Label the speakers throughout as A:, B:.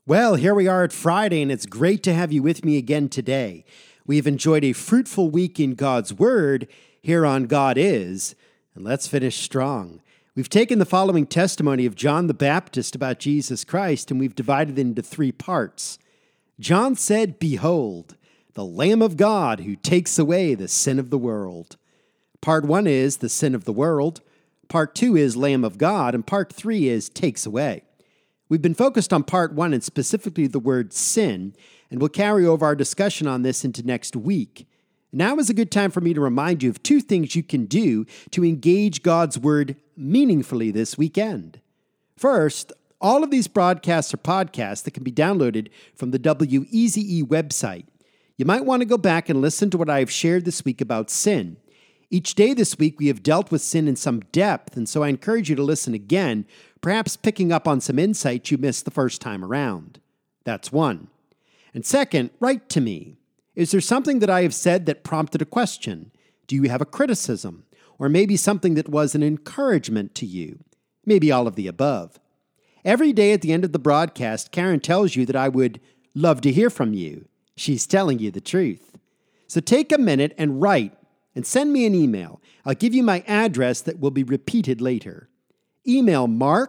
A: Well, here we are at Friday, and it's great to have you with me again today. We've enjoyed a fruitful week in God's Word here on God Is, and let's finish strong. We've taken the following testimony of John the Baptist about Jesus Christ, and we've divided it into 3 parts. John said, "Behold, the Lamb of God who takes away the sin of the world." Part 1 is the sin of the world. Part 2 is Lamb of God, and Part 3 is takes away. We've been focused on Part 1 and specifically the word sin, and we'll carry over our discussion on this into next week. Now is a good time for me to remind you of 2 things you can do to engage God's Word meaningfully this weekend. First, all of these broadcasts are podcasts that can be downloaded from the WEZE website. You might want to go back and listen to what I have shared this week about sin. Each day this week, we have dealt with sin in some depth, and so I encourage you to listen again, perhaps picking up on some insights you missed the first time around. That's one. And second, write to me. Is there something that I have said that prompted a question? Do you have a criticism? Or maybe something that was an encouragement to you? Maybe all of the above. Every day at the end of the broadcast, Karen tells you that I would love to hear from you. She's telling you the truth. So take a minute and write and send me an email. I'll give you my address that will be repeated later. Email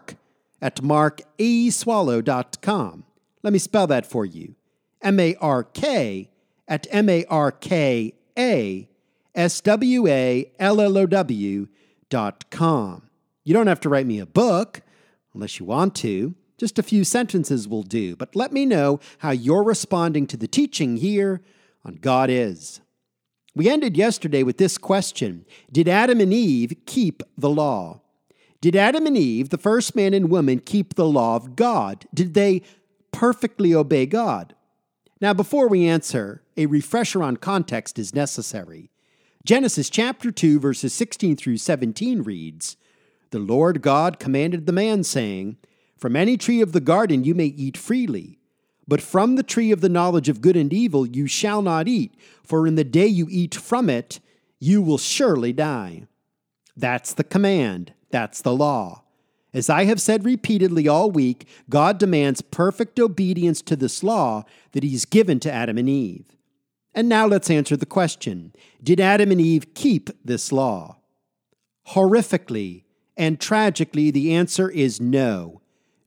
A: mark@markaswallow.com. Let me spell that for you. mark@markaswallow.com. You don't have to write me a book, unless you want to. Just a few sentences will do, but let me know how you're responding to the teaching here on God Is. We ended yesterday with this question: did Adam and Eve keep the law? Did Adam and Eve, the first man and woman, keep the law of God? Did they perfectly obey God? Now, before we answer, a refresher on context is necessary. Genesis chapter 2, verses 16 through 17 reads, "The Lord God commanded the man, saying, From any tree of the garden you may eat freely, but from the tree of the knowledge of good and evil you shall not eat, for in the day you eat from it, you will surely die." That's the command. That's the law. As I have said repeatedly all week, God demands perfect obedience to this law that He's given to Adam and Eve. And now let's answer the question: did Adam and Eve keep this law? Horrifically and tragically, the answer is no.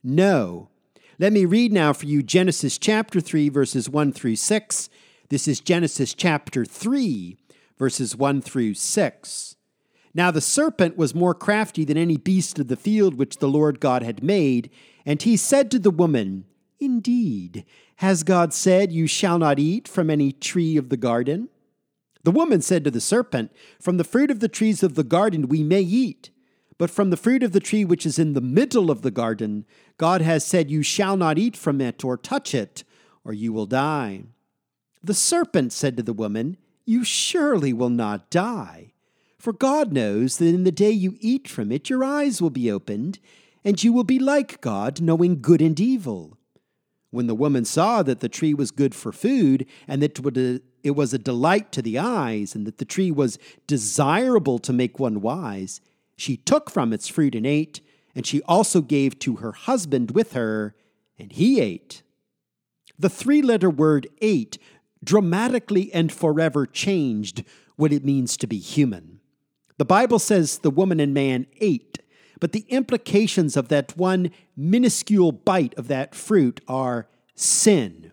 A: No. Let me read now for you Genesis chapter 3, verses 1 through 6. This is Genesis chapter 3, verses 1 through 6. "Now the serpent was more crafty than any beast of the field which the Lord God had made, and he said to the woman, Indeed, has God said, You shall not eat from any tree of the garden? The woman said to the serpent, From the fruit of the trees of the garden we may eat, but from the fruit of the tree which is in the middle of the garden, God has said, You shall not eat from it or touch it, or you will die. The serpent said to the woman, You surely will not die. For God knows that in the day you eat from it, your eyes will be opened, and you will be like God, knowing good and evil. When the woman saw that the tree was good for food, and that it was a delight to the eyes, and that the tree was desirable to make one wise, she took from its fruit and ate, and she also gave to her husband with her, and he ate." The 3-letter word ate dramatically and forever changed what it means to be human. The Bible says the woman and man ate, but the implications of that one minuscule bite of that fruit are sin.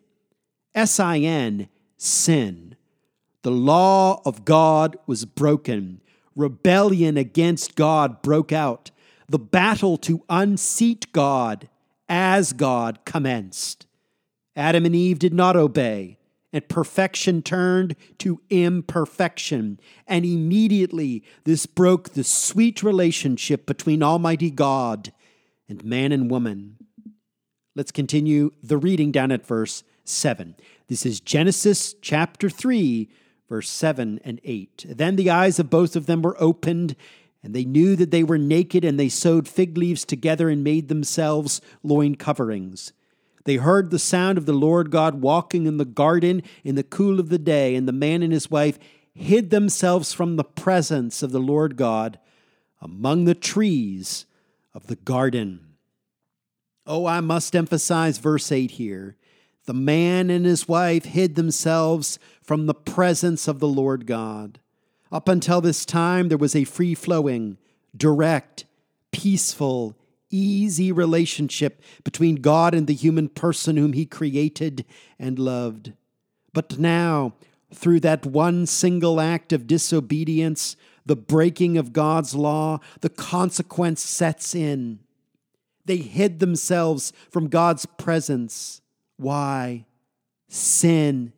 A: S-I-N, sin. The law of God was broken. Rebellion against God broke out. The battle to unseat God as God commenced. Adam and Eve did not obey, and perfection turned to imperfection. And immediately this broke the sweet relationship between Almighty God and man and woman. Let's continue the reading down at verse 7. This is Genesis chapter 3, verse 7 and 8. "Then the eyes of both of them were opened, and they knew that they were naked, and they sewed fig leaves together and made themselves loin coverings. They heard the sound of the Lord God walking in the garden in the cool of the day, and the man and his wife hid themselves from the presence of the Lord God among the trees of the garden." Oh, I must emphasize verse 8 here. The man and his wife hid themselves from the presence of the Lord God. Up until this time, there was a free-flowing, direct, peaceful, easy relationship between God and the human person whom He created and loved. But now, through that one single act of disobedience, the breaking of God's law, the consequence sets in. They hid themselves from God's presence. Why? Sin.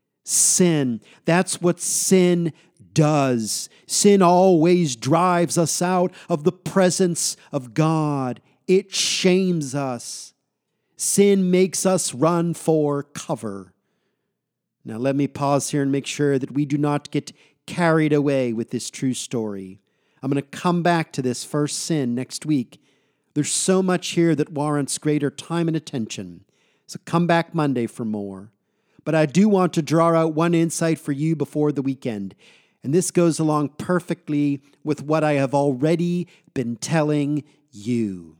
A: Sin. That's what sin does. Sin always drives us out of the presence of God. It shames us. Sin makes us run for cover. Now let me pause here and make sure that we do not get carried away with this true story. I'm going to come back to this first sin next week. There's so much here that warrants greater time and attention. So come back Monday for more. But I do want to draw out one insight for you before the weekend. And this goes along perfectly with what I have already been telling you.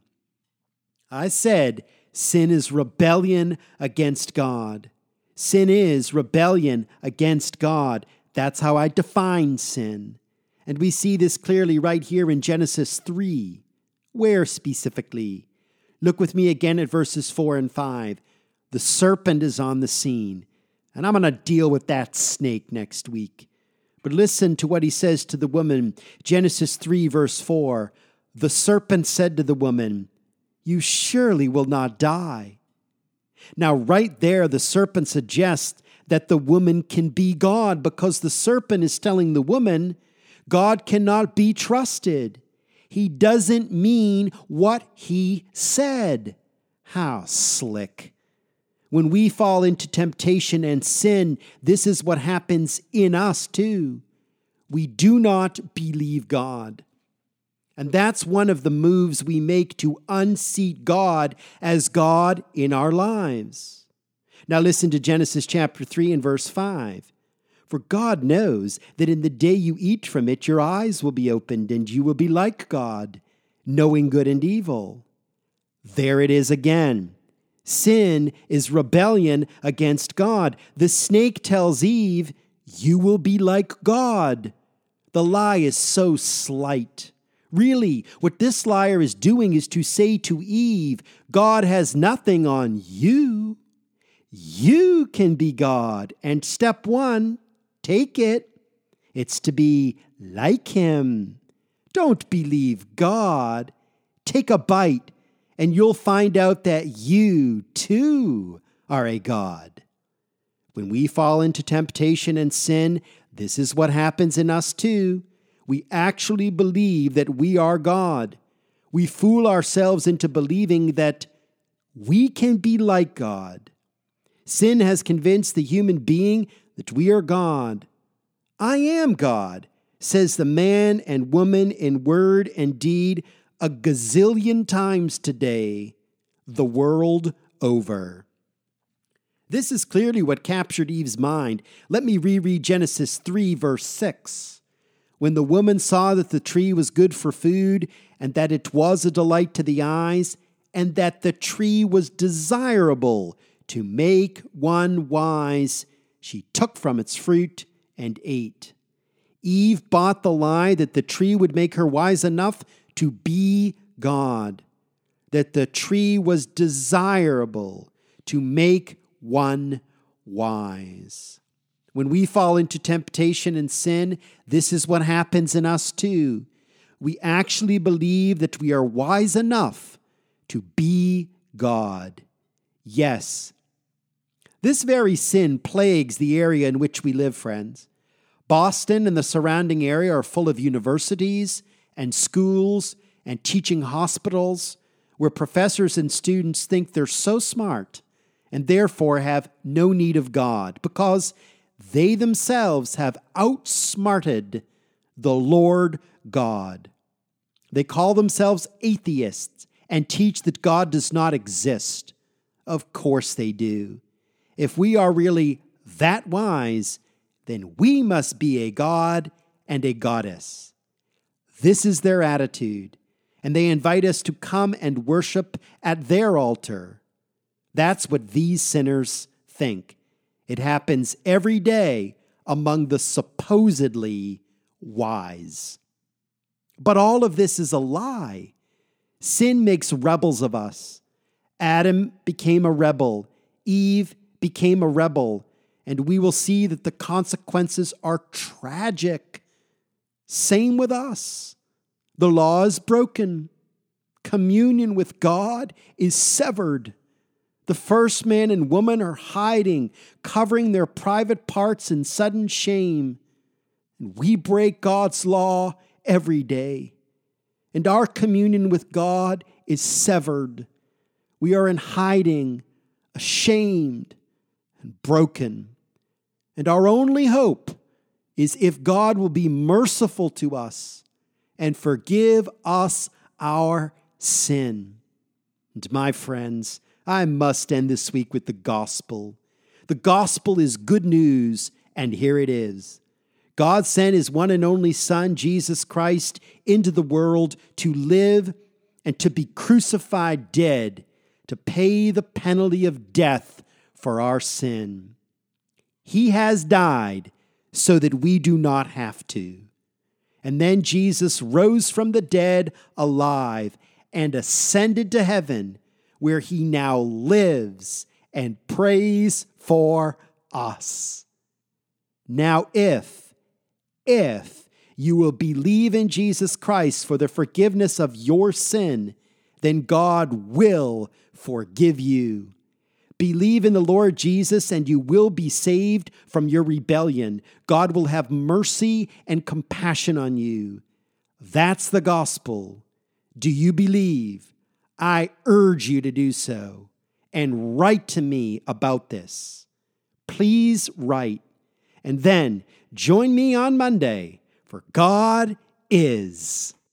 A: I said sin is rebellion against God. Sin is rebellion against God. That's how I define sin. And we see this clearly right here in Genesis 3. Where specifically? Look with me again at verses 4 and 5. The serpent is on the scene. And I'm going to deal with that snake next week. But listen to what he says to the woman. Genesis 3, verse 4. The serpent said to the woman, "You surely will not die." Now, right there, the serpent suggests that the woman can be God, because the serpent is telling the woman, God cannot be trusted. He doesn't mean what he said. How slick. When we fall into temptation and sin, this is what happens in us too. We do not believe God. And that's one of the moves we make to unseat God as God in our lives. Now listen to Genesis chapter 3 and verse 5. For God knows that in the day you eat from it, your eyes will be opened, and you will be like God, knowing good and evil. There it is again. Sin is rebellion against God. The snake tells Eve, you will be like God. The lie is so slight. Really, what this liar is doing is to say to Eve, God has nothing on you. You can be God. And step one, take it. It's to be like him. Don't believe God. Take a bite, and you'll find out that you, too, are a God. When we fall into temptation and sin, this is what happens in us, too. We actually believe that we are God. We fool ourselves into believing that we can be like God. Sin has convinced the human being that we are God. I am God, says the man and woman in word and deed a gazillion times today, the world over. This is clearly what captured Eve's mind. Let me reread Genesis 3, verse 6. When the woman saw that the tree was good for food, and that it was a delight to the eyes, and that the tree was desirable to make one wise, she took from its fruit and ate. Eve bought the lie that the tree would make her wise enough to be God, that the tree was desirable to make one wise. When we fall into temptation and sin, this is what happens in us too. We actually believe that we are wise enough to be God. Yes, this very sin plagues the area in which we live, friends. Boston and the surrounding area are full of universities and schools and teaching hospitals where professors and students think they're so smart and therefore have no need of God because they themselves have outsmarted the Lord God. They call themselves atheists and teach that God does not exist. Of course they do. If we are really that wise, then we must be a god and a goddess. This is their attitude. and they invite us to come and worship at their altar. That's what these sinners think. It happens every day among the supposedly wise. But all of this is a lie. Sin makes rebels of us. Adam became a rebel. Eve became a rebel. And we will see that the consequences are tragic. Same with us. The law is broken. Communion with God is severed. The first man and woman are hiding, covering their private parts in sudden shame. And we break God's law every day. And our communion with God is severed. We are in hiding, ashamed, and broken. And our only hope is if God will be merciful to us and forgive us our sin. And my friends, I must end this week with the gospel. The gospel is good news, and here it is. God sent his one and only Son, Jesus Christ, into the world to live and to be crucified dead, to pay the penalty of death for our sin. He has died so that we do not have to. And then Jesus rose from the dead alive and ascended to heaven, where he now lives and prays for us. Now, if you will believe in Jesus Christ for the forgiveness of your sin, then God will forgive you. Believe in the Lord Jesus and you will be saved from your rebellion. God will have mercy and compassion on you. That's the gospel. Do you believe? I urge you to do so. And write to me about this. Please write. And then join me on Monday, for God is.